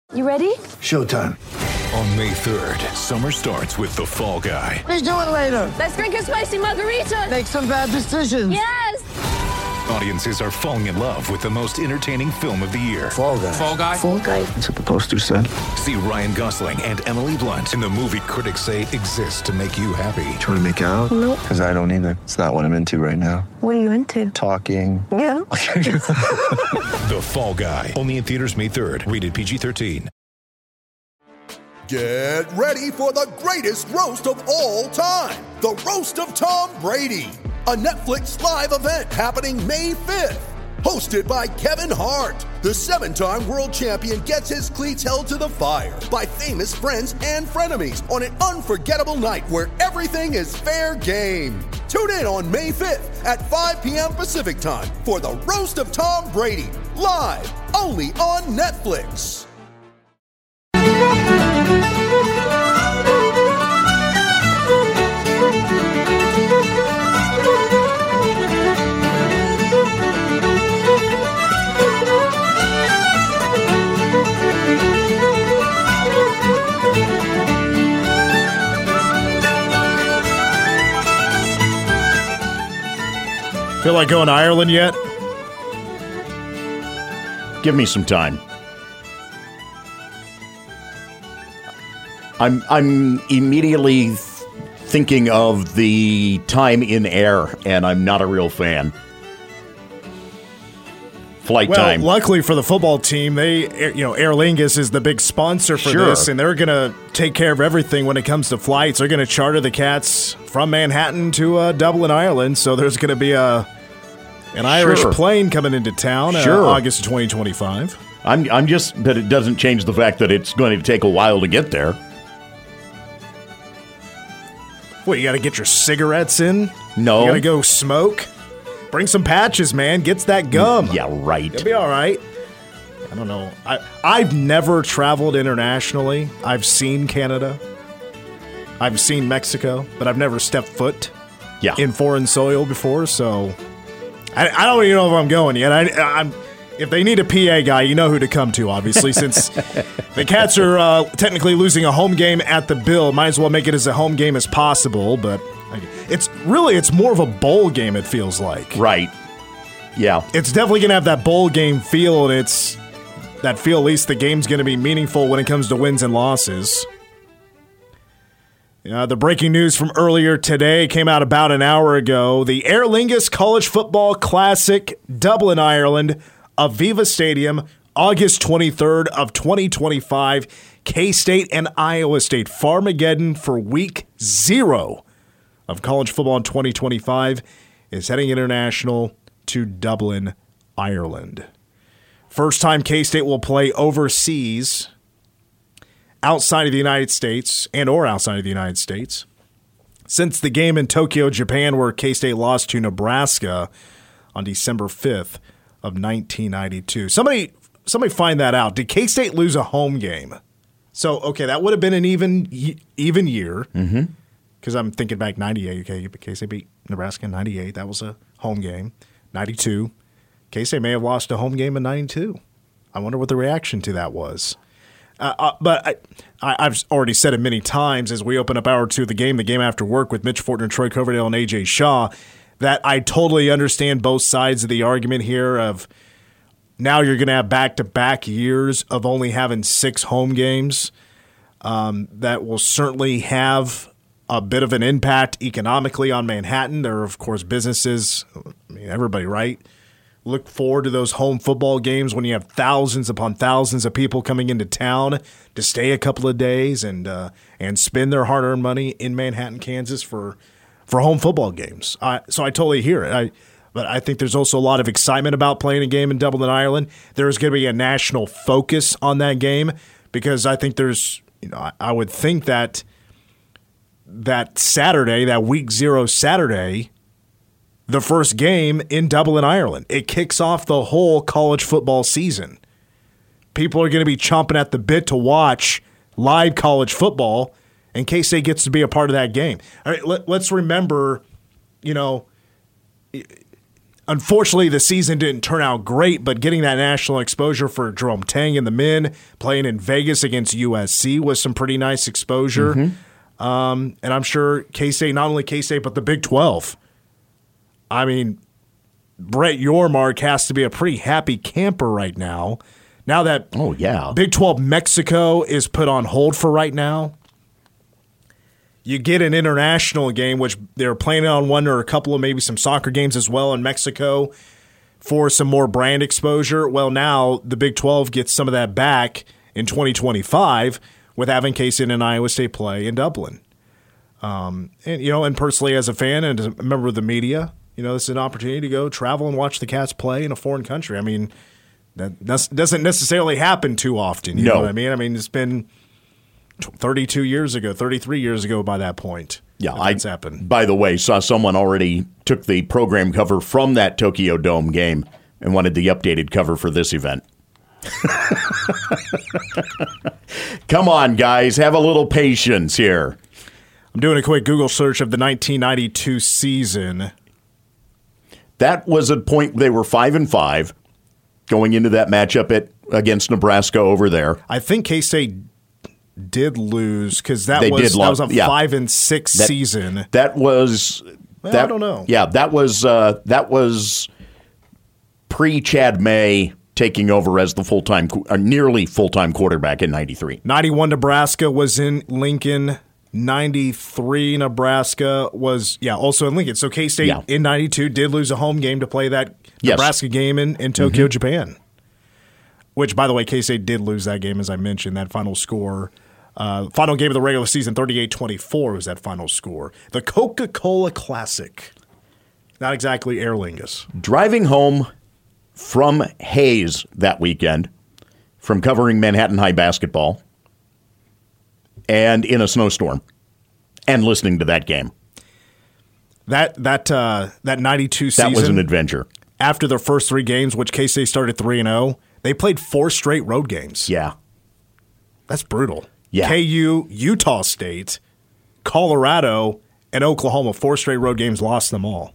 You ready? Showtime. On May 3rd, summer starts with The Fall Guy. Let's do it later. Let's drink a spicy margarita. Make some bad decisions. Yes! Audiences are falling in love with the most entertaining film of the year. Fall Guy. Fall Guy? Fall Guy. That's what the poster said. See Ryan Gosling and Emily Blunt in the movie critics say exists to make you happy. Trying to make it out? Nope. Because I don't either. It's not what I'm into right now. What are you into? Talking. Yeah. The Fall Guy. Only in theaters May 3rd. Rated PG-13. Get ready for the greatest roast of all time. The Roast of Tom Brady. A Netflix live event happening May 5th. Hosted by Kevin Hart. The 7-time world champion gets his cleats held to the fire by famous friends and frenemies on an unforgettable night where everything is fair game. Tune in on May 5th at 5 p.m. Pacific time for the Roast of Tom Brady. Live only on Netflix. Feel like going to Ireland yet? Give me some time. I'm immediately thinking of the time in air, and I'm not a real fan. Flight time. Luckily for the football team, Aer Lingus is the big sponsor for this, and they're going to take care of everything when it comes to flights. They're going to charter the Cats from Manhattan to Dublin, Ireland. So there's going to be an Irish plane coming into town August 2025. I'm just, but it doesn't change the fact that it's going to take a while to get there. What, you got to get your cigarettes in? No. You got to go smoke? Bring some patches, man. Gets that gum. Yeah, right. It'll be all right. I don't know. I've never traveled internationally. I've seen Canada. I've seen Mexico, but I've never stepped foot in foreign soil before, so I don't even know if I'm going yet. I'm if they need a PA guy, you know who to come to, obviously, since the Cats are technically losing a home game at the Bill. Might as well make it as a home game as possible, but it's more of a bowl game, it feels like. Right. Yeah. It's definitely going to have that bowl game feel, and it's that feel at least the game's going to be meaningful when it comes to wins and losses. The breaking news from earlier today came out about an hour ago. The Aer Lingus College Football Classic, Dublin, Ireland, Aviva Stadium, August 23rd of 2025. K-State and Iowa State. Farmageddon for week 0 of college football in 2025 is heading international to Dublin, Ireland. First time K-State will play overseas, outside of the United States or outside of the United States, since the game in Tokyo, Japan, where K-State lost to Nebraska on December 5th of 1992. Somebody find that out. Did K-State lose a home game? So, okay, that would have been an even year. Mm-hmm. Because I'm thinking back 98. Okay, K-State beat Nebraska in 98. That was a home game. 92. K-State may have lost a home game in 92. I wonder what the reaction to that was. But I've already said it many times as we open up hour 2 of the game after work with Mitch Fortner, Troy Coverdale, and A.J. Shaw, that I totally understand both sides of the argument here of now you're going to have back-to-back years of only having 6 home games. That will certainly have a bit of an impact economically on Manhattan. There are, of course, businesses, everybody, right? Look forward to those home football games when you have thousands upon thousands of people coming into town to stay a couple of days and spend their hard-earned money in Manhattan, Kansas for home football games. So I totally hear it. But I think there's also a lot of excitement about playing a game in Dublin, Ireland. There's going to be a national focus on that game because I think there's, I would think that Saturday, that week 0 Saturday, the first game in Dublin, Ireland, it kicks off the whole college football season. People are going to be chomping at the bit to watch live college football, and K-State gets to be a part of that game. All right, let's remember, unfortunately, the season didn't turn out great, but getting that national exposure for Jerome Tang and the men, playing in Vegas against USC was some pretty nice exposure. And I'm sure K-State, not only K-State, but the Big 12. I mean, Brett Yormark has to be a pretty happy camper right now. Now that Big 12 Mexico is put on hold for right now, you get an international game, which they're planning on one or a couple of maybe some soccer games as well in Mexico for some more brand exposure. Well, now the Big 12 gets some of that back in 2025 with having K-State and Iowa State play in Dublin. And personally as a fan and as a member of the media, this is an opportunity to go travel and watch the Cats play in a foreign country. I mean, that doesn't necessarily happen too often. You know what I mean? I mean, it's been 33 years ago by that point. Yeah, that's happened. By the way, saw someone already took the program cover from that Tokyo Dome game and wanted the updated cover for this event. Come on, guys, have a little patience here. I'm doing a quick Google search of the 1992 season. That was a point they were 5-5 going into that matchup against Nebraska over there. I think K-State did lose because that was a 5-6 season. That was. I don't know. Yeah, that was pre-Chad May taking over as the nearly full-time quarterback in 93. 91 Nebraska was in Lincoln. 93 Nebraska was also in Lincoln. So K-State in 92 did lose a home game to play that Nebraska game in Tokyo, Japan. Which, by the way, K-State did lose that game, as I mentioned. That final score, final game of the regular season, 38-24 was that final score. The Coca-Cola Classic. Not exactly Aer Lingus. Driving home from Hayes that weekend from covering Manhattan High basketball and in a snowstorm and listening to that game. That 92 season. That was an adventure. After their first three games, which K-State started 3-0, they played 4 straight road games. Yeah. That's brutal. Yeah. KU, Utah State, Colorado, and Oklahoma, 4 straight road games, lost them all.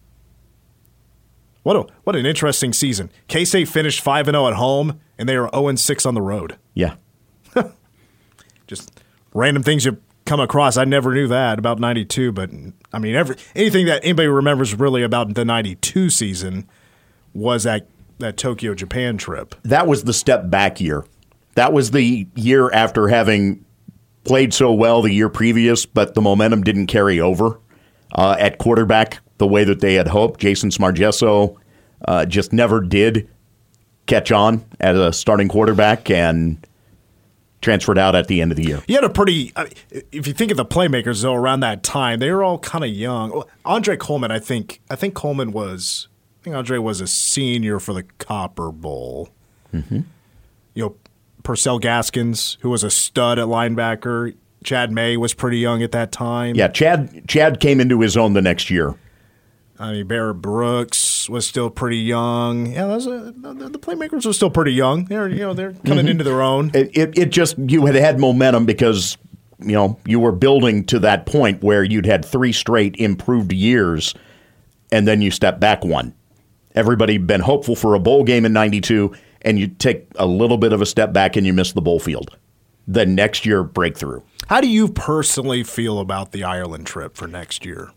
What an interesting season. K-State finished 5-0 at home, and they were 0-6 on the road. Yeah. Just random things you come across. I never knew that about 92, but I mean, anything that anybody remembers really about the 92 season was that Tokyo, Japan trip. That was the step back year. That was the year after having played so well the year previous, but the momentum didn't carry over at quarterback the way that they had hoped. Jason Smargesso just never did catch on as a starting quarterback and transferred out at the end of the year. You had a pretty, if you think of the playmakers, though, around that time, they were all kind of young. Andre Coleman, I think Coleman was, Andre was a senior for the Copper Bowl. Mm-hmm. Purcell Gaskins, who was a stud at linebacker. Chad May was pretty young at that time. Yeah, Chad came into his own the next year. I mean, Barrett Brooks was still pretty young. Yeah, the playmakers were still pretty young. They're coming into their own. It just, you had momentum because you were building to that point where you'd had 3 straight improved years, and then you step back one. Everybody had been hopeful for a bowl game in 92, and you take a little bit of a step back and you miss the bowl field. The next year, breakthrough. How do you personally feel about the Ireland trip for next year?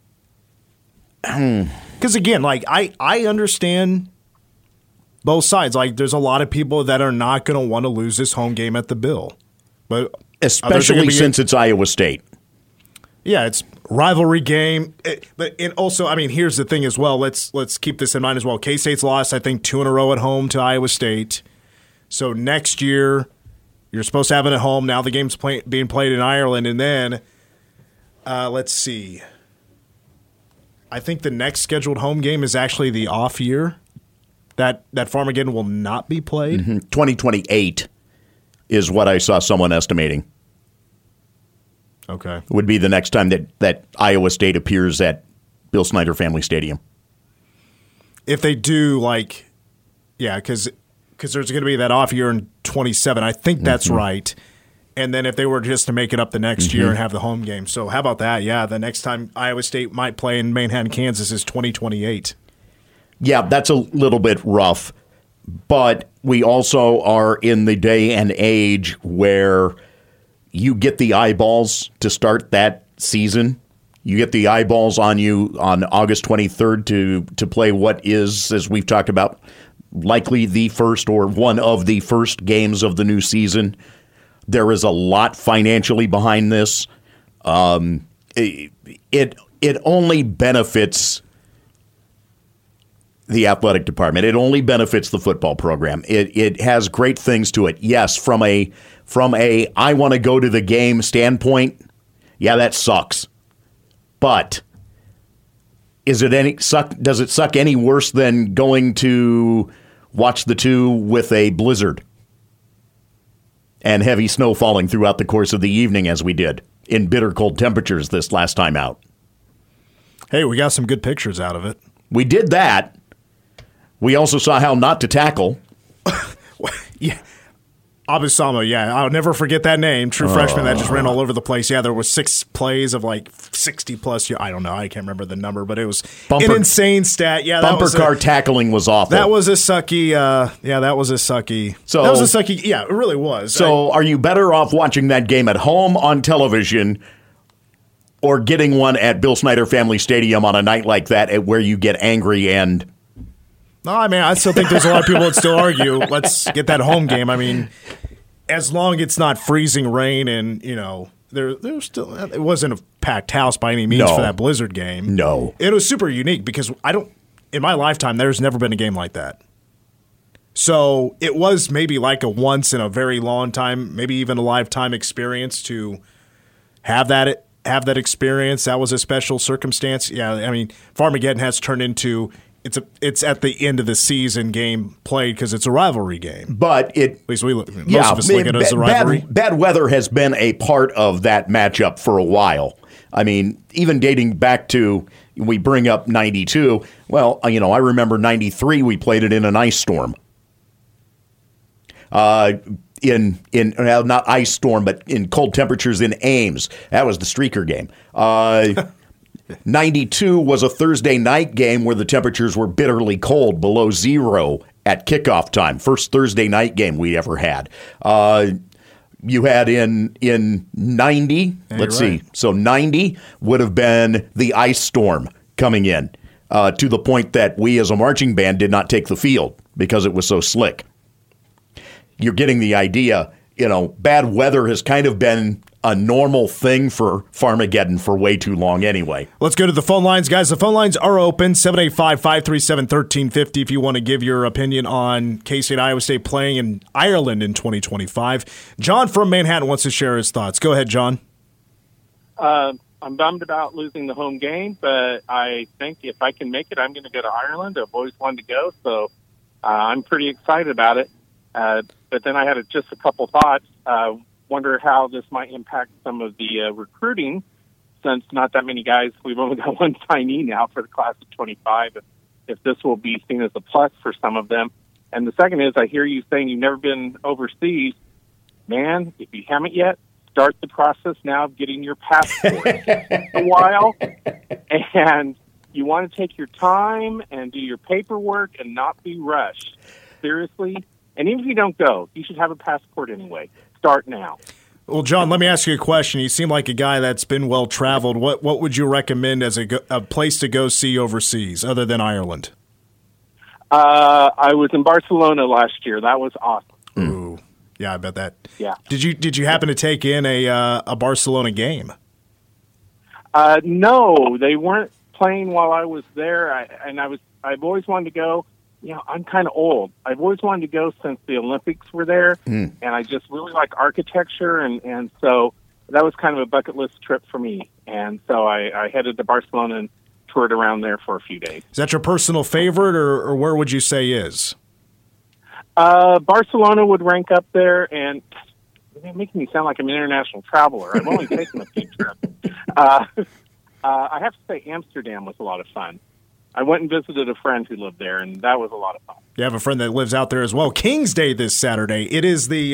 Because again, I understand both sides. There's a lot of people that are not going to want to lose this home game at the Bill, but especially since it's Iowa State. Yeah, it's rivalry game. But also, I mean, here's the thing as well. Let's keep this in mind as well. K-State's lost, I think, 2 in a row at home to Iowa State. So next year, you're supposed to have it at home. Now the game's being played in Ireland, and then let's see. I think the next scheduled home game is actually the off year. That Farmageddon will not be played. 2028 is what I saw someone estimating. Okay. Would be the next time that Iowa State appears at Bill Snyder Family Stadium. If they do, because there's going to be that off year in 27. I think that's right. And then if they were just to make it up the next year and have the home game. So how about that? Yeah, the next time Iowa State might play in Manhattan, Kansas is 2028. Yeah, that's a little bit rough. But we also are in the day and age where you get the eyeballs to start that season. You get the eyeballs on you on August 23rd to play what is, as we've talked about, likely the first or one of the first games of the new season. There is a lot financially behind this. It only benefits the athletic department. It only benefits the football program. It has great things to it. Yes, from a I want to go to the game standpoint, yeah, that sucks. But does it suck any worse than going to watch the two with a blizzard and heavy snow falling throughout the course of the evening as we did in bitter cold temperatures this last time out? Hey, we got some good pictures out of it. We did that. We also saw how not to tackle. Yeah. Abusamo, yeah. I'll never forget that name. True freshman that just ran all over the place. Yeah, there was 6 plays of like 60-plus. I don't know. I can't remember the number, but it was an insane stat. Yeah, bumper car tackling was awful. That was a sucky. That was a sucky. So, that was a sucky. Yeah, it really was. So are you better off watching that game at home on television or getting one at Bill Snyder Family Stadium on a night like that where you get angry and... No, I mean, I still think there's a lot of people that still argue, let's get that home game. I mean, as long as it's not freezing rain and, there's still, it wasn't a packed house by any means for that Blizzard game. No. It was super unique because in my lifetime, there's never been a game like that. So it was maybe like a once in a very long time, maybe even a lifetime experience to have that experience. That was a special circumstance. Yeah, I mean, Farmageddon has turned into... It's at the end of the season game played because it's a rivalry game. But at least most of us look at it as a rivalry. Bad weather has been a part of that matchup for a while. I mean, even dating back to, we bring up 92. Well, I remember 93. We played it in an ice storm. Not ice storm, but in cold temperatures in Ames. That was the streaker game. 92 was a Thursday night game where the temperatures were bitterly cold, below zero at kickoff time. First Thursday night game we ever had. You had in 90, let's see. So 90 would have been the ice storm coming in to the point that we as a marching band did not take the field because it was so slick. You're getting the idea. Bad weather has kind of been a normal thing for Farmageddon for way too long anyway. Let's go to the phone lines, guys. The phone lines are open, 785-537-1350 if you want to give your opinion on K-State Iowa State playing in Ireland in 2025. John from Manhattan wants to share his thoughts. Go ahead, John. I'm bummed about losing the home game, but I think if I can make it, I'm going to go to Ireland. I've always wanted to go, so I'm pretty excited about it. But then I had just a couple thoughts. Wonder how this might impact some of the recruiting, since not that many guys, we've only got one signee now for the class of 25, if this will be seen as a plus for some of them. And the second is, I hear you saying you've never been overseas. Man, if you haven't yet, start the process now of getting your passport. It's a while, and you want to take your time and do your paperwork and not be rushed. Seriously. And even if you don't go, you should have a passport anyway. Start now. Well, John, let me ask you a question. You seem like a guy that's been well-traveled. What would you recommend as a place to go see overseas other than Ireland? I was in Barcelona last year. That was awesome. Ooh, yeah, I bet that. Yeah. Did you happen to take in a Barcelona game? No, they weren't playing while I was there. I've always wanted to go. I'm kind of old. I've always wanted to go since the Olympics were there, and I just really like architecture, and so that was kind of a bucket list trip for me. And so I headed to Barcelona and toured around there for a few days. Is that your personal favorite, or where would you say is? Barcelona would rank up there, and it's making me sound like I'm an international traveler. I've only taken a few trips. I have to say Amsterdam was a lot of fun. I went and visited a friend who lived there, and that was a lot of fun. You have a friend that lives out there as well. King's Day this Saturday. It is the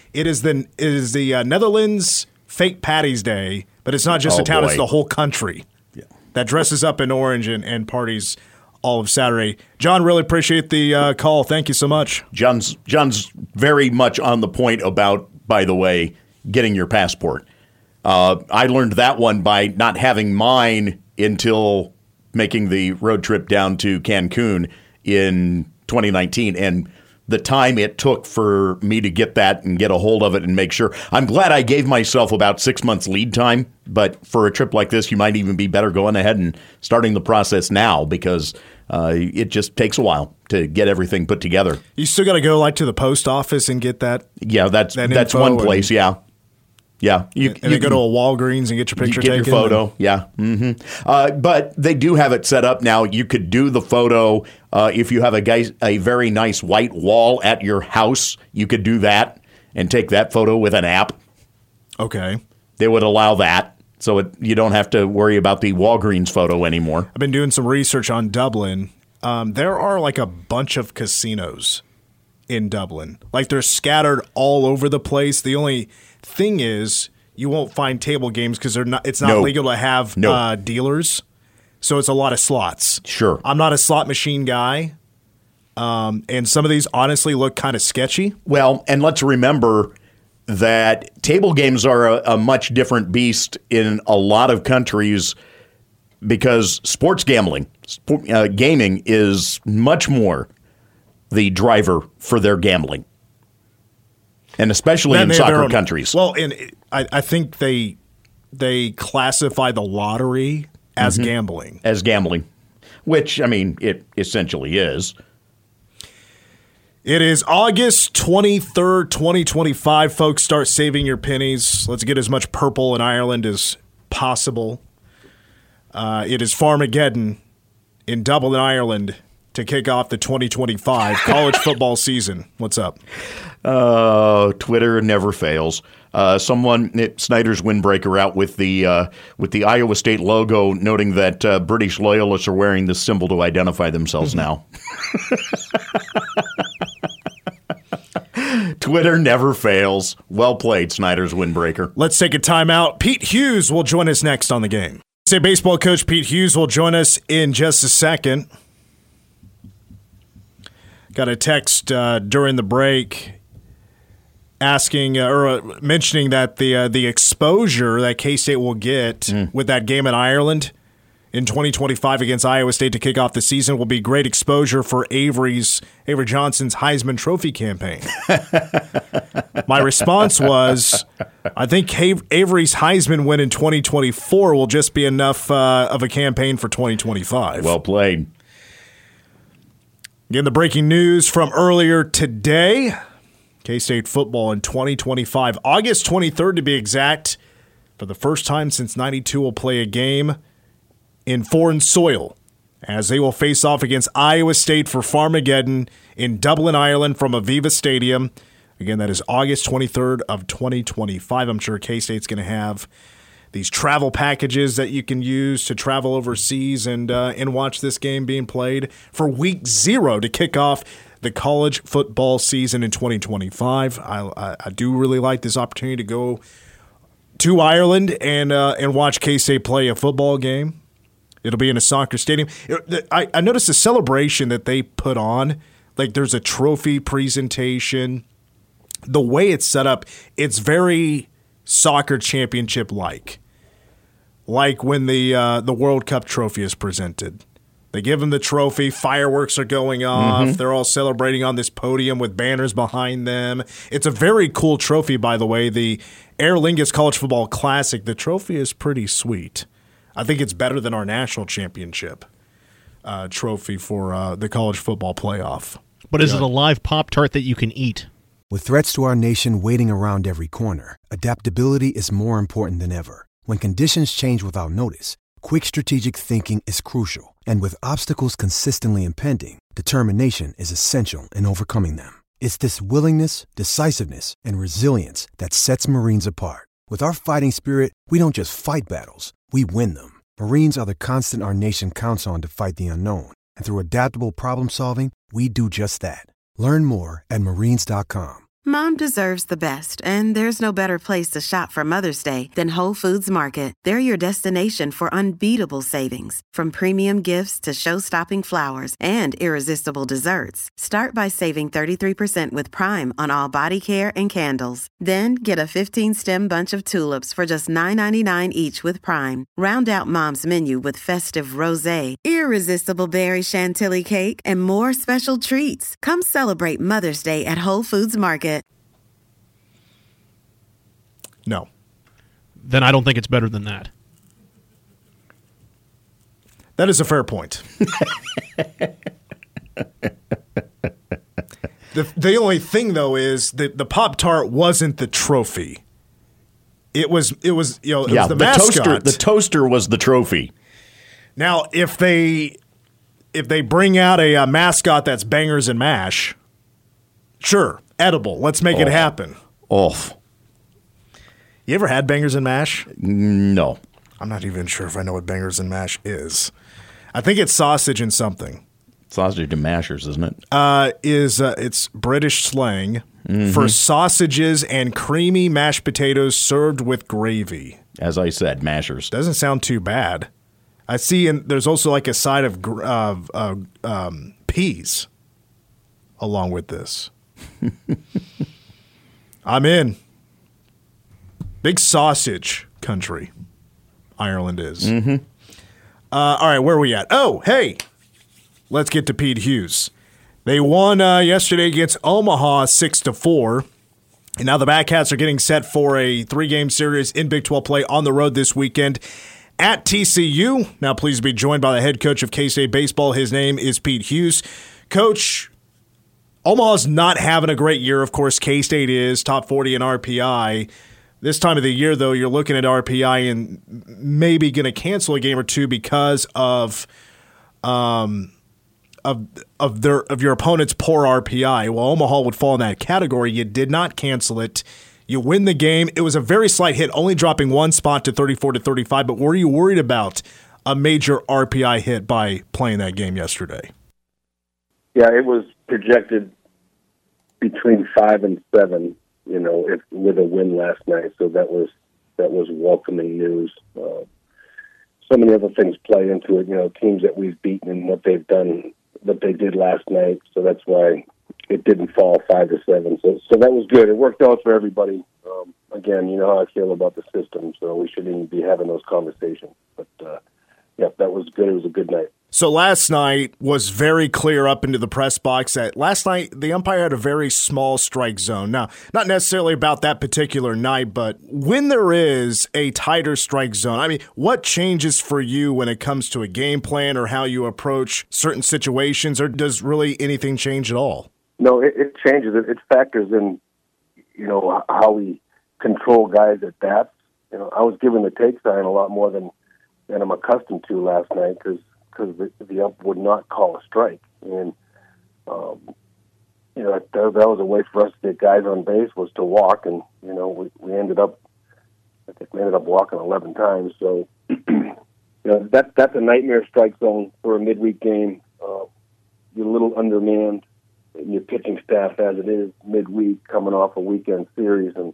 Netherlands Fake Patty's Day, but it's not just a town; it's the whole country that dresses up in orange and parties all of Saturday. John, really appreciate the call. Thank you so much. John's very much on the point about, by the way, getting your passport. I learned that one by not having mine until making the road trip down to Cancun in 2019, and the time it took for me to get that and get a hold of it and make sure. I'm glad I gave myself about 6 months lead time, but for a trip like this, you might even be better going ahead and starting the process now, because it just takes a while to get everything put together. You still got to go to the post office and get that. Yeah, that's one place. Yeah. You go to a Walgreens and get your picture taken. Get your photo. Yeah. Mm-hmm. But they do have it set up now. You could do the photo if you have a very nice white wall at your house. You could do that and take that photo with an app. Okay. They would allow that, so you don't have to worry about the Walgreens photo anymore. I've been doing some research on Dublin. There are a bunch of casinos in Dublin. They're scattered all over the place. The only thing is, you won't find table games because it's not legal to have dealers. So it's a lot of slots. Sure. I'm not a slot machine guy. And some of these honestly look kind of sketchy. Well, and let's remember that table games are a much different beast in a lot of countries, because sports gambling, gaming is much more the driver for their gambling. And especially in soccer countries. Well, and I think they classify the lottery as gambling. As gambling, which, it essentially is. It is August 23rd, 2025. Folks, start saving your pennies. Let's get as much purple in Ireland as possible. It is Farmageddon in Dublin, Ireland, to kick off the 2025 college football season. What's up? Twitter never fails. Snyder's windbreaker out with the Iowa State logo, noting that British loyalists are wearing this symbol to identify themselves now. Twitter never fails. Well played, Snyder's windbreaker. Let's take a timeout. Pete Hughes will join us next on the game. State baseball coach Pete Hughes will join us in just a second. Got a text during the break asking or mentioning that the exposure that K-State will get with that game in Ireland in 2025 against Iowa State to kick off the season will be great exposure for Avery Johnson's Heisman Trophy campaign. My response was, I think Avery's Heisman win in 2024 will just be enough of a campaign for 2025. Well played. Again, the breaking news from earlier today. K-State football in 2025, August 23rd to be exact. For the first time since 92, will play a game in foreign soil as they will face off against Iowa State for Farmageddon in Dublin, Ireland from Aviva Stadium. Again, that is August 23rd of 2025. I'm sure K-State's going to have these travel packages that you can use to travel overseas and watch this game being played for week 0 to kick off the college football season in 2025. I do really like this opportunity to go to Ireland and watch K-State play a football game. It'll be in a soccer stadium. I noticed the celebration that they put on. There's a trophy presentation. The way it's set up, it's very soccer championship-like. Like when the World Cup trophy is presented. They give them the trophy. Fireworks are going off. They're all celebrating on this podium with banners behind them. It's a very cool trophy, by the way. The Aer Lingus College Football Classic. The trophy is pretty sweet. I think it's better than our national championship trophy for the college football playoff. But is it a live Pop-Tart that you can eat? With threats to our nation waiting around every corner, adaptability is more important than ever. When conditions change without notice, quick strategic thinking is crucial. And with obstacles consistently impending, determination is essential in overcoming them. It's this willingness, decisiveness, and resilience that sets Marines apart. With our fighting spirit, we don't just fight battles, we win them. Marines are the constant our nation counts on to fight the unknown. And through adaptable problem solving, we do just that. Learn more at Marines.com. Mom deserves the best, and there's no better place to shop for Mother's Day than Whole Foods Market. They're your destination for unbeatable savings, from premium gifts to show-stopping flowers and irresistible desserts. Start by saving 33% with Prime on all body care and candles. Then get a 15-stem bunch of tulips for just $9.99 each with Prime. Round out Mom's menu with festive rosé, irresistible berry chantilly cake, and more special treats. Come celebrate Mother's Day at Whole Foods Market. No. Then I don't think it's better than that. That is a fair point. The only thing, though, is that the Pop-Tart wasn't the trophy. It was the mascot. The toaster was the trophy. Now, if they bring out a mascot that's bangers and mash, sure, edible. Let's make it happen. Off. You ever had bangers and mash? No. I'm not even sure if I know what bangers and mash is. I think it's sausage and something. Sausage and mashers, isn't it? It's British slang for sausages and creamy mashed potatoes served with gravy. As I said, mashers. Doesn't sound too bad. I see, and there's also like a side of peas along with this. I'm in. Big sausage country, Ireland is. Mm-hmm. All right, where are we at? Oh, hey, let's get to Pete Hughes. They won yesterday against Omaha 6-4, and now the Batcats are getting set for a 3-game series in Big 12 play on the road this weekend at TCU. Now, please be joined by the head coach of K-State baseball. His name is Pete Hughes. Coach, Omaha's not having a great year. Of course, K-State is top 40 in RPI. This time of the year, though, you're looking at RPI and maybe going to cancel a game or two because of your opponent's poor RPI. Well, Omaha would fall in that category. You did not cancel it. You win the game. It was a very slight hit, only dropping one spot to 34-35. But were you worried about a major RPI hit by playing that game yesterday? Yeah, it was projected between 5 and 7. With a win last night, so that was welcoming news. So many other things play into it. Teams that we've beaten and what they've done, what they did last night. So that's why it didn't fall 5-7. So that was good. It worked out for everybody. Again, you know how I feel about the system, so we shouldn't even be having those conversations. But that was good. It was a good night. So last night was very clear up into the press box that last night the umpire had a very small strike zone. Now, not necessarily about that particular night, but when there is a tighter strike zone, I mean, what changes for you when it comes to a game plan or how you approach certain situations, or does really anything change at all? No, it changes. It factors in, how we control guys at bats. I was given the take sign a lot more than I'm accustomed to last night because the ump would not call a strike. And, that was a way for us to get guys on base was to walk. And, we ended up walking 11 times. So, that's a nightmare strike zone for a midweek game. You're a little undermanned in your pitching staff as it is midweek coming off a weekend series. And,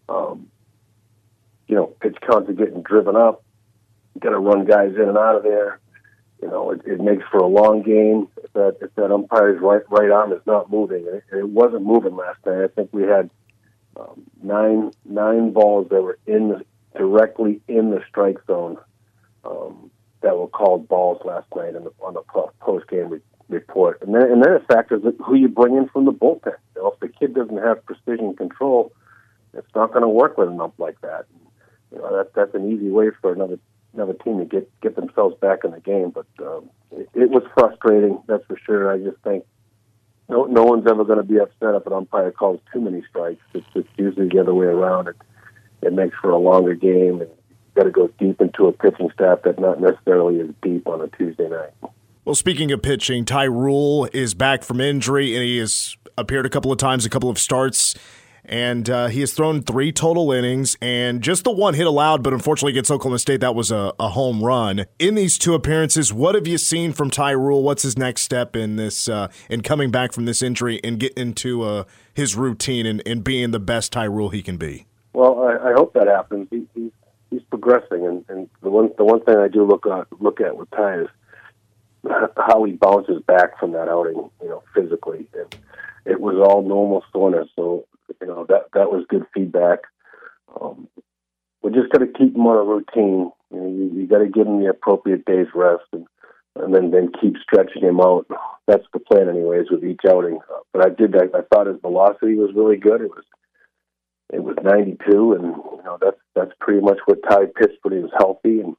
pitch counts are getting driven up. You got to run guys in and out of there. It makes for a long game if that umpire's right arm is not moving. It wasn't moving last night. I think we had nine balls that were directly in the strike zone that were called balls last night on the post-game report. And then it factors who you bring in from the bullpen. If the kid doesn't have precision control, it's not going to work with an ump like that. That's an easy way for another team to get themselves back in the game. But it was frustrating, that's for sure. I just think no one's ever going to be upset if an umpire calls too many strikes. It's usually the other way around. It makes for a longer game, and you've got to go deep into a pitching staff that not necessarily is deep on a Tuesday night. Well, speaking of pitching, Ty Rule is back from injury, and he has appeared a couple of times, a couple of starts. And he has thrown 3 total innings, and just the 1 hit allowed, but unfortunately against Oklahoma State, that was a home run. In these 2 appearances, what have you seen from Ty Rule? What's his next step in this, in coming back from this injury and getting into his routine and being the best Ty Rule he can be? Well, I hope that happens. He's progressing, and the one thing I do look at with Ty is how he bounces back from that outing, physically. And it was all normal soreness, so that was good feedback. We're just got to keep him on a routine. You got to give him the appropriate day's rest, and then keep stretching him out. That's the plan, anyways, with each outing. But I thought his velocity was really good. It was 92, and that's pretty much what Ty pitched when he was healthy. And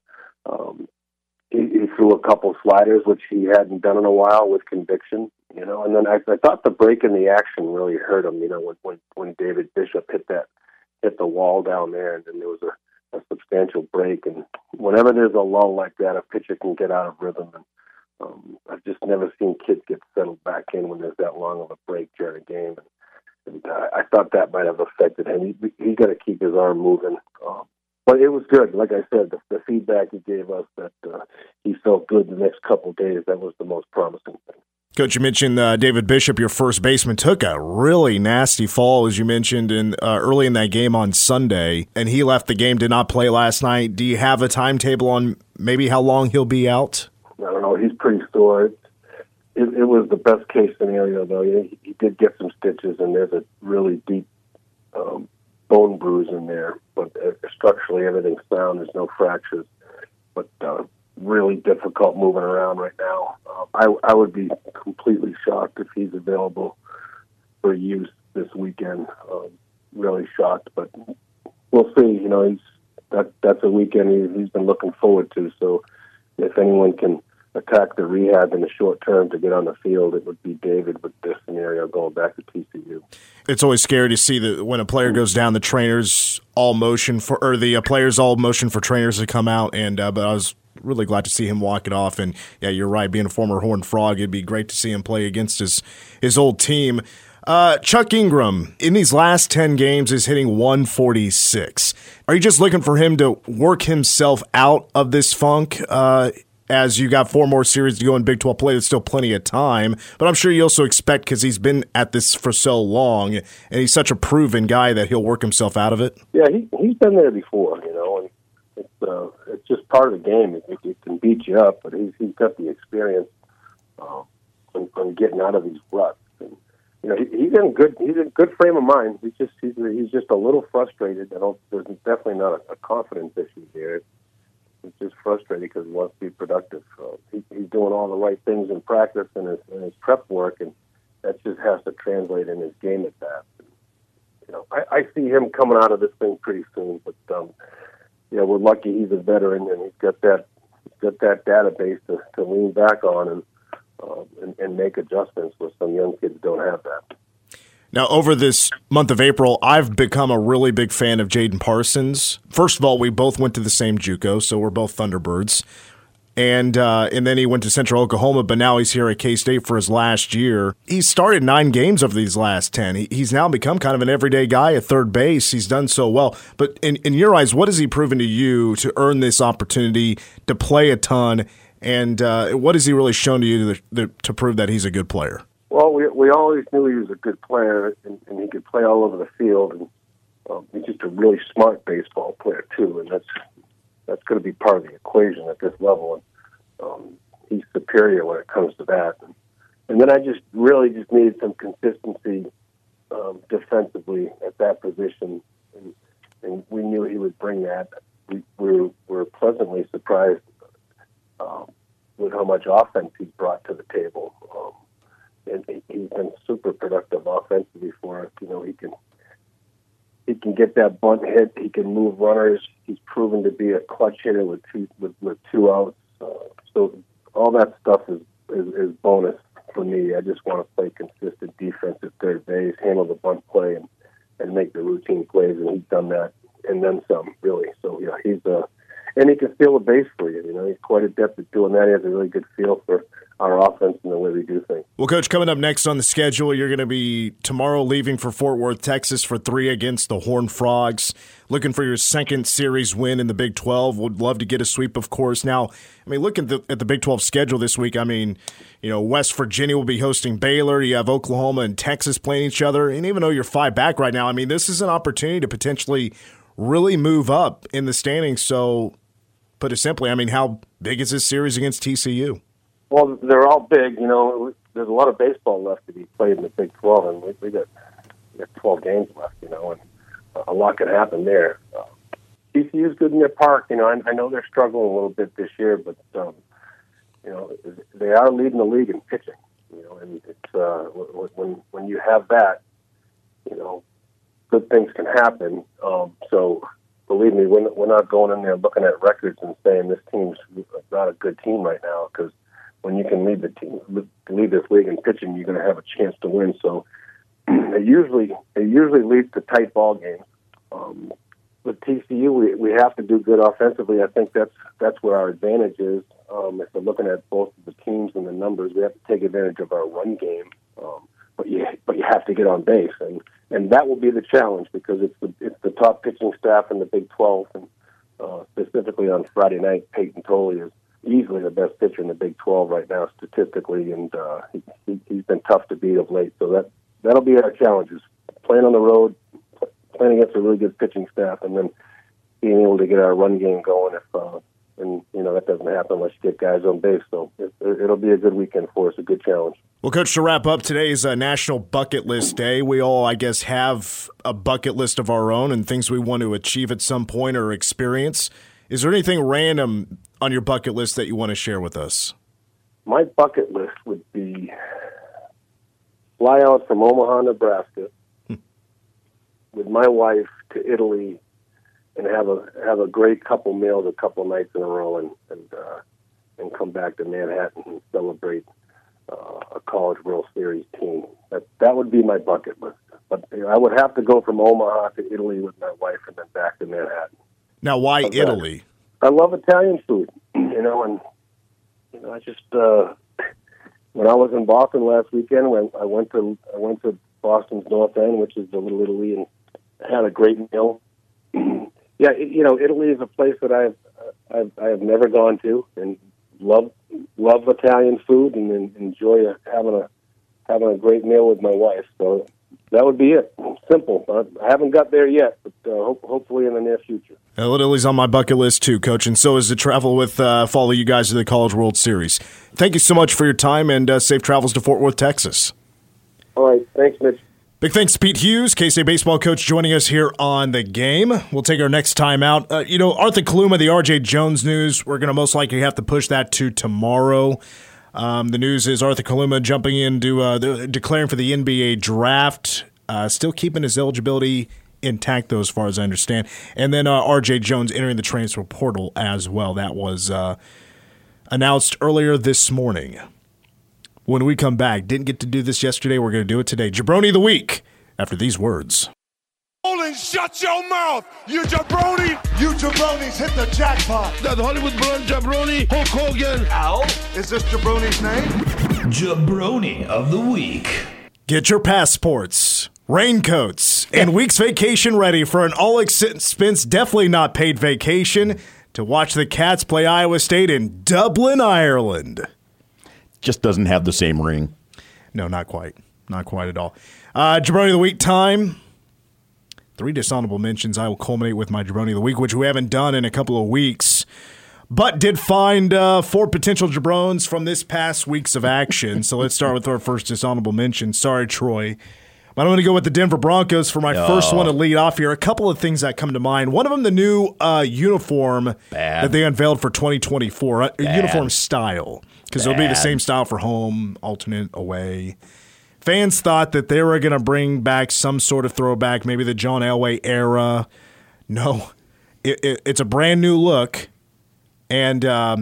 he threw a couple sliders, which he hadn't done in a while, with conviction. And then I thought the break in the action really hurt him. When David Bishop hit the wall down there, and then there was a substantial break. And whenever there's a lull like that, a pitcher can get out of rhythm. And I've just never seen kids get settled back in when there's that long of a break during a game. And I thought that might have affected him. He's got to keep his arm moving. But it was good. Like I said, the feedback he gave us that he felt good the next couple of days, that was the most promising thing. Coach, you mentioned David Bishop, your first baseman, took a really nasty fall, as you mentioned, early in that game on Sunday, and he left the game, did not play last night. Do you have a timetable on maybe how long he'll be out? I don't know. He's pretty sore. It was the best case scenario, though. He did get some stitches, and there's a really deep bone bruise in there. But structurally, everything's sound. There's no fractures. But really difficult moving around right now. I would be completely shocked if he's available for use this weekend. Really shocked, but we'll see. That's a weekend he's been looking forward to. So if anyone can attack the rehab in the short term to get on the field, it would be David with this scenario going back to TCU. It's always scary to see that when a player goes down, the players all motion for trainers to come out. And but I was really glad to see him walk it off. And yeah, you're right. Being a former Horned Frog, it'd be great to see him play against his old team. Chuck Ingram, in these last 10 games, is hitting 146. Are you just looking for him to work himself out of this funk? As you got 4 more series to go in Big 12 play, there's still plenty of time. But I'm sure you also expect, because he's been at this for so long, and he's such a proven guy, that he'll work himself out of it. Yeah, he's been there before, and it's just part of the game. It can beat you up, but he's got the experience on getting out of these ruts. And he's in good frame of mind. He's just a little frustrated. There's definitely not a confidence issue there. He's just frustrated because he wants to be productive. He's doing all the right things in practice and his prep work, and that just has to translate in his game at that. I see him coming out of this thing pretty soon, but we're lucky he's a veteran and he's got that database to lean back on and make adjustments where some young kids don't have that. Now, over this month of April, I've become a really big fan of Jaden Parsons. First of all, we both went to the same JUCO, so we're both Thunderbirds. And then he went to Central Oklahoma, but now he's here at K-State for his last year. He's started 9 games over these last 10. He's now become kind of an everyday guy at third base. He's done so well. But in your eyes, what has he proven to you to earn this opportunity to play a ton? And what has he really shown to you to prove that he's a good player? Well, we always knew he was a good player, and he could play all over the field. And he's just a really smart baseball player too, and that's going to be part of the equation at this level. And he's superior when it comes to that. And then I just needed some consistency defensively at that position, and we knew he would bring that. We were pleasantly surprised with how much offense he brought to the table. And he's been super productive offensively for us. He can get that bunt hit. He can move runners. He's proven to be a clutch hitter with two outs. So all that stuff is bonus for me. I just want to play consistent defense at third base, handle the bunt play, and make the routine plays. And he's done that and then some, really. So and he can steal a base for you. He's quite adept at doing that. He has a really good feel for our offense and the way we do things. Well, Coach, coming up next on the schedule, you're going to be tomorrow leaving for Fort Worth, Texas for 3 against the Horned Frogs, looking for your second series win in the Big 12. Would love to get a sweep, of course. Now, I mean, look at the Big 12 schedule this week. I mean, you know, West Virginia will be hosting Baylor. You have Oklahoma and Texas playing each other. And even though you're 5 back right now, I mean, this is an opportunity to potentially really move up in the standings. So, put it simply, I mean, how big is this series against TCU? Well, they're all big. You know, there's a lot of baseball left to be played in the Big 12, and we got 12 games left, you know, and a lot can happen there. TCU's good in their park. You know, I know they're struggling a little bit this year, but, you know, they are leading the league in pitching, you know, and it's when you have that, you know, good things can happen. So, believe me, we're not going in there looking at records and saying this team's not a good team right now, because when you can lead this league in pitching, you're going to have a chance to win. So it usually leads to tight ball games. With TCU, we have to do good offensively. I think that's where our advantage is. If we're looking at both of the teams and the numbers, we have to take advantage of our run game. But you have to get on base, and that will be the challenge, because it's the top pitching staff in the Big 12, and specifically on Friday night, Peyton Tolley is easily the best pitcher in the Big 12 right now statistically, and he's been tough to beat of late. So that'll be our challenge: is playing on the road, playing against a really good pitching staff, and then being able to get our run game going. And you know, that doesn't happen unless you get guys on base. So it'll be a good weekend for us, a good challenge. Well, Coach, to wrap up, today's National Bucket List Day. We all, I guess, have a bucket list of our own and things we want to achieve at some point or experience. Is there anything random on your bucket list that you want to share with us? My bucket list would be fly out from Omaha, Nebraska, with my wife to Italy, and have a great couple meals a couple nights in a row, and come back to Manhattan and celebrate a College World Series team. That would be my bucket list. But you know, I would have to go from Omaha to Italy with my wife, and then back to Manhattan. Now, why Italy? I love Italian food, you know, and you know, I just when I was in Boston last weekend, I went to Boston's North End, which is the Little Italy, and had a great meal. Yeah, you know, Italy is a place that I have never gone to, and love Italian food, and enjoy having a great meal with my wife. So that would be it. Simple. I haven't got there yet, but hopefully in the near future. Italy's on my bucket list too, Coach, and so is the travel with follow you guys to the College World Series. Thank you so much for your time, and safe travels to Fort Worth, Texas. All right. Thanks, Mitch. Big thanks to Pete Hughes, K-State baseball coach, joining us here on The Game. We'll take our next time out. Arthur Kaluma, the R.J. Jones news, we're going to most likely have to push that to tomorrow. The news is Arthur Kaluma jumping into declaring for the NBA draft, still keeping his eligibility intact, though, as far as I understand. And then R.J. Jones entering the transfer portal as well. That was announced earlier this morning. When we come back, didn't get to do this yesterday, we're going to do it today. Jabroni of the Week, after these words. Olin, shut your mouth, you jabroni! You jabronis hit the jackpot! That Hollywood blonde jabroni, Hulk Hogan. Ow? Is this jabroni's name? Jabroni of the Week. Get your passports, raincoats, and week's vacation ready for an all-expense, definitely not paid vacation to watch the Cats play Iowa State in Dublin, Ireland. Just doesn't have the same ring. No, not quite. Not quite at all. Jabroni of the Week time. 3 dishonorable mentions. I will culminate with my Jabroni of the Week, which we haven't done in a couple of weeks, but did find 4 potential Jabrons from this past weeks of action. So let's start with our first dishonorable mention. Sorry, Troy. But I'm going to go with the Denver Broncos for my first one to lead off here. A couple of things that come to mind. One of them, the new uniform that they unveiled for 2024, uniform style, because it'll be the same style for home, alternate, away. Fans thought that they were going to bring back some sort of throwback, maybe the John Elway era. No, it's a brand new look. And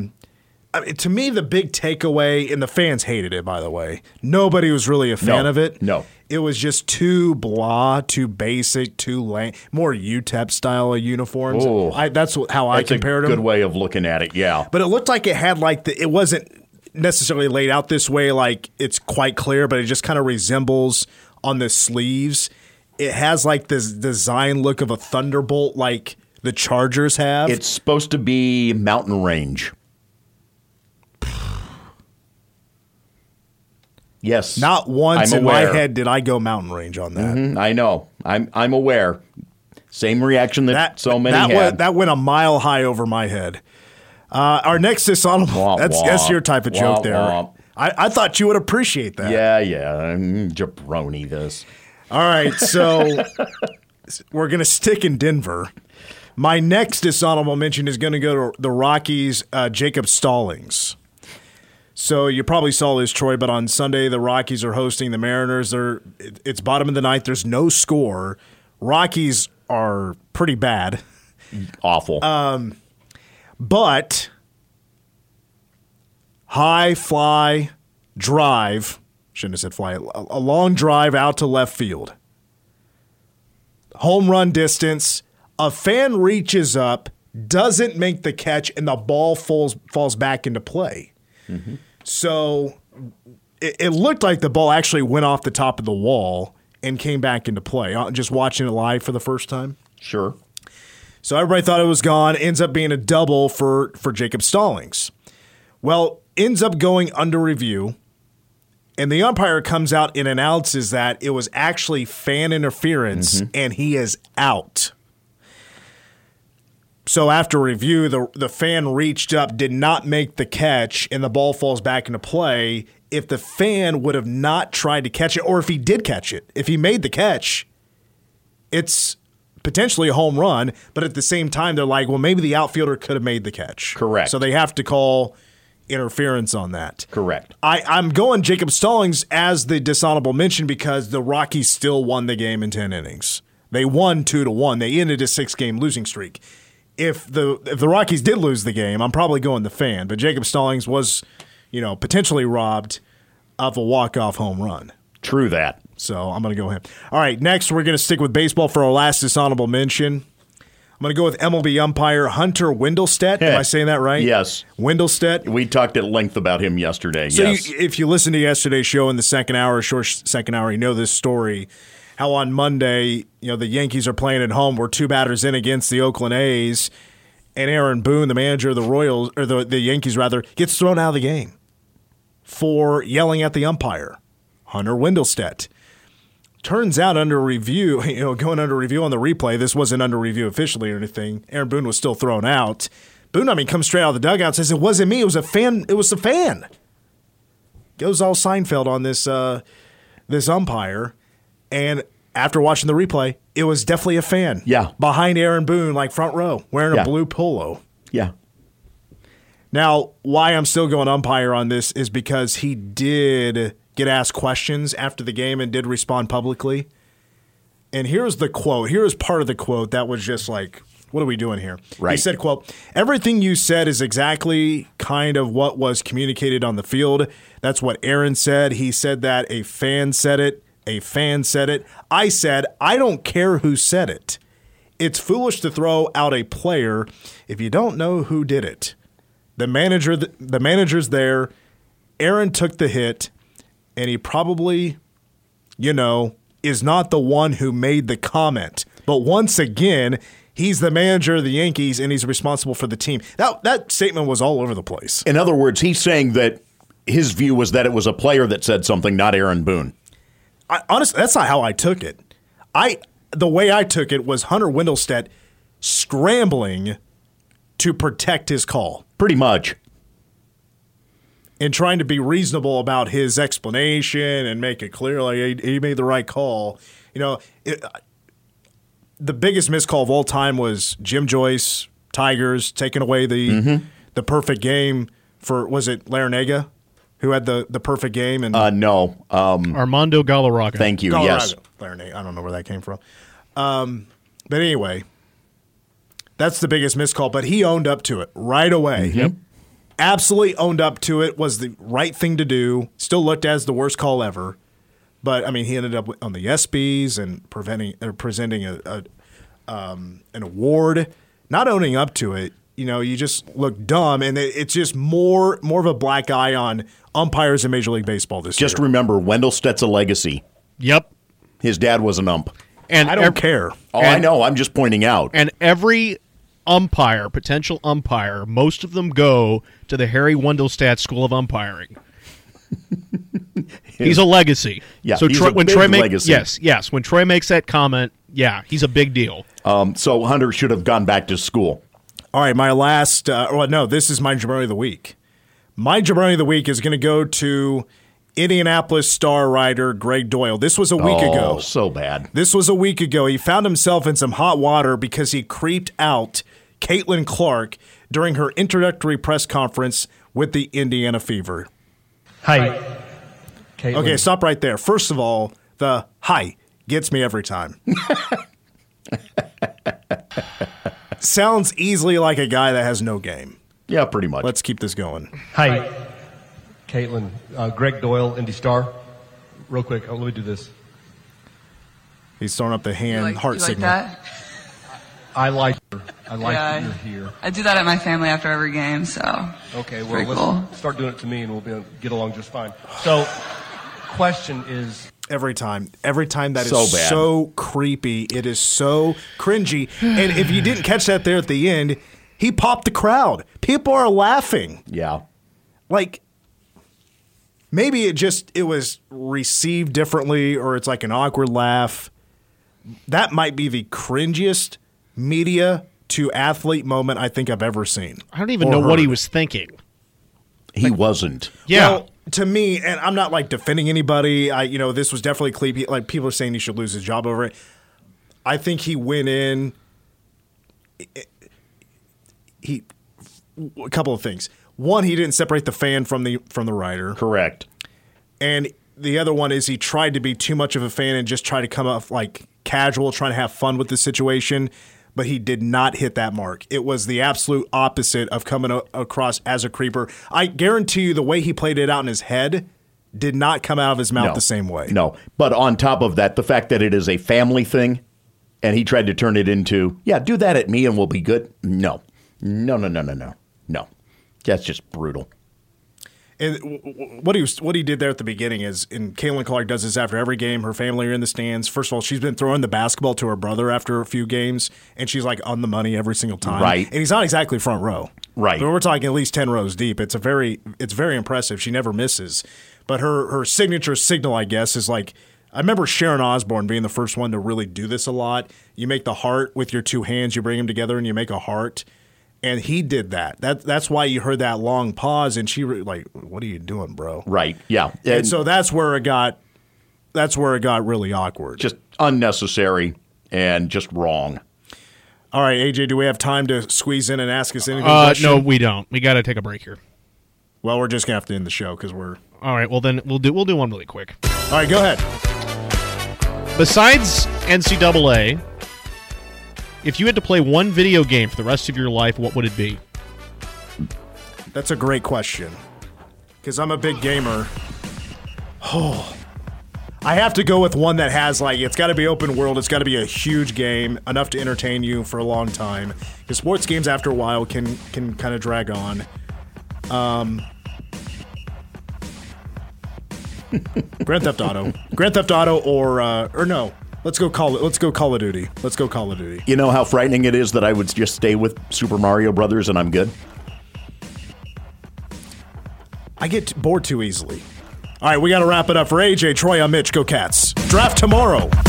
to me, the big takeaway, and the fans hated it, by the way. Nobody was really a fan of it. No. It was just too blah, too basic, too lame, more UTEP style of uniforms. That's how I compared them. Good way of looking at it, yeah. But it looked like it had it wasn't necessarily laid out this way, like it's quite clear, but it just kind of resembles on the sleeves. It has like this design look of a thunderbolt, like the Chargers have. It's supposed to be mountain range. Yes. Not once in my head did I go mountain range on that. Mm-hmm, I know. I'm aware. Same reaction that so many had. That went a mile high over my head. Our next dishonorable, that's your type of joke there. I thought you would appreciate that. Yeah. Jabroni this. All right, so we're going to stick in Denver. My next dishonorable mention is going to go to the Rockies' Jacob Stallings. So you probably saw this, Troy, but on Sunday the Rockies are hosting the Mariners. It's bottom of the ninth. There's no score. Rockies are pretty bad. Awful. But high fly drive, shouldn't have said fly, a long drive out to left field. Home run distance. A fan reaches up, doesn't make the catch, and the ball falls back into play. Mm-hmm. So it looked like the ball actually went off the top of the wall and came back into play. Just watching it live for the first time. Sure. So everybody thought it was gone. Ends up being a double for Jacob Stallings. Well, ends up going under review, and the umpire comes out and announces that it was actually fan interference, and he is out. So after review, the fan reached up, did not make the catch, and the ball falls back into play. If the fan would have not tried to catch it, or if he did catch it, if he made the catch, it's potentially a home run. But at the same time, they're like, well, maybe the outfielder could have made the catch. Correct. So they have to call interference on that. Correct. I'm going Jacob Stallings as the dishonorable mention because the Rockies still won the game in 10 innings. They won 2-1. They ended a 6-game losing streak. If the Rockies did lose the game, I'm probably going the fan. But Jacob Stallings was, potentially robbed of a walk-off home run. True that. So I'm going to go him. All right, next we're going to stick with baseball for our last dishonorable mention. I'm going to go with MLB umpire Hunter Wendelstedt. Am I saying that right? Yes. Wendelstedt. We talked at length about him yesterday. So yes. If you listen to yesterday's show in the short second hour, you know this story. How on Monday, the Yankees are playing at home. We're 2 batters in against the Oakland A's, and Aaron Boone, the manager of the Royals, or the Yankees rather, gets thrown out of the game for yelling at the umpire, Hunter Wendelstedt. Turns out under review, going under review on the replay, this wasn't under review officially or anything. Aaron Boone was still thrown out. Boone, comes straight out of the dugout and says, "It wasn't me. It was a fan. It was the fan." Goes all Seinfeld on this umpire. And after watching the replay, it was definitely a fan. Yeah. Behind Aaron Boone, like front row, wearing a blue polo. Yeah. Now, why I'm still going umpire on this is because he did get asked questions after the game and did respond publicly. And here's the quote. Here is part of the quote that was just like, what are we doing here? Right. He said, quote, "Everything you said is exactly kind of what was communicated on the field. That's what Aaron said. He said that a fan said it. A fan said it. I said, I don't care who said it. It's foolish to throw out a player if you don't know who did it. The manager's there. Aaron took the hit, and he probably, is not the one who made the comment. But once again, he's the manager of the Yankees, and he's responsible for the team." That statement was all over the place. In other words, he's saying that his view was that it was a player that said something, not Aaron Boone. Honestly, that's not how I took it. The way I took it was Hunter Wendelstedt scrambling to protect his call. Pretty much. And trying to be reasonable about his explanation and make it clear, like, he made the right call. The biggest missed call of all time was Jim Joyce, Tigers, taking away the perfect game for, was it Larrañaga? Who had the perfect game? And no. Armando Galarraga. Thank you, Galarraga. yes. I don't know where that came from. But anyway, that's the biggest missed call. But he owned up to it right away. Yep. Absolutely owned up to it, was the right thing to do. Still looked as the worst call ever. But, he ended up on the ESPYs and presenting an award. Not owning up to it you just look dumb, and it's just more of a black eye on umpires in Major League Baseball this year. Just remember, Wendelstedt's a legacy. Yep. His dad was an ump. And I don't care. Oh, I know. I'm just pointing out. And every potential umpire, most of them go to the Harry Wendelstedt School of Umpiring. He's a legacy. Yeah, so he's when big legacy. Yes. When Troy makes that comment, he's a big deal. So Hunter should have gone back to school. All right, my last this is my Jabroni of the Week. My Jabroni of the Week is going to go to Indianapolis Star writer Greg Doyle. This was a week ago. Oh, so bad. This was a week ago. He found himself in some hot water because he creeped out Caitlin Clark during her introductory press conference with the Indiana Fever. Hi. Caitlin. Okay, stop right there. First of all, the hi gets me every time. Sounds easily like a guy that has no game. Yeah, pretty much. Let's keep this going. Hi, Caitlin. Greg Doyle, Indy Star. Real quick, let me do this. He's throwing up the hand heart signal. That? I like her. I like that you're here. I do that at my family after every game, so. Okay, well, let's start doing it to me, and we'll get along just fine. So, question is... Every time that so is bad. So creepy. It is so cringy. And if you didn't catch that there at the end, he popped the crowd. People are laughing. Yeah. Like, maybe it was received differently, or it's like an awkward laugh. That might be the cringiest media to athlete moment I think I've ever seen. I don't even know what he was thinking. He wasn't. Yeah. Well, to me, and I'm not like defending anybody. This was definitely creepy. Like, people are saying he should lose his job over it. I think he went in. A couple of things. One, he didn't separate the fan from the writer. Correct. And the other one is he tried to be too much of a fan and just try to come off like casual, trying to have fun with the situation. But he did not hit that mark. It was the absolute opposite of coming across as a creeper. I guarantee you the way he played it out in his head did not come out of his mouth the same way. No. But on top of that, the fact that it is a family thing, and he tried to turn it into, do that at me and we'll be good. No. That's just brutal. And what he did there at the beginning is, and Caitlin Clark does this after every game. Her family are in the stands. First of all, she's been throwing the basketball to her brother after a few games, and she's like on the money every single time. Right. And he's not exactly front row. Right. But we're talking at least 10 rows deep. It's very impressive. She never misses. But her signature signal, I guess, is like, I remember Sharon Osbourne being the first one to really do this a lot. You make the heart with your two hands. You bring them together and you make a heart. And he did that. That's why you heard that long pause, and she like, "What are you doing, bro?" Right. Yeah. And so that's where it got really awkward. Just unnecessary and just wrong. All right, AJ, do we have time to squeeze in and ask us anything? No, we don't. We got to take a break here. Well, we're just gonna have to end the show because we're. All right. Well, then we'll do one really quick. All right, go ahead. Besides NCAA, if you had to play one video game for the rest of your life, what would it be? That's a great question. Because I'm a big gamer. Oh. I have to go with one that has, like, it's got to be open world. It's got to be a huge game, enough to entertain you for a long time. Because sports games, after a while, can kind of drag on. Grand Theft Auto, or no. Let's go Call of Duty. You know how frightening it is that I would just stay with Super Mario Brothers and I'm good? I get bored too easily. All right, we got to wrap it up. For AJ, Troy, I'm Mitch. Go Cats. Draft tomorrow.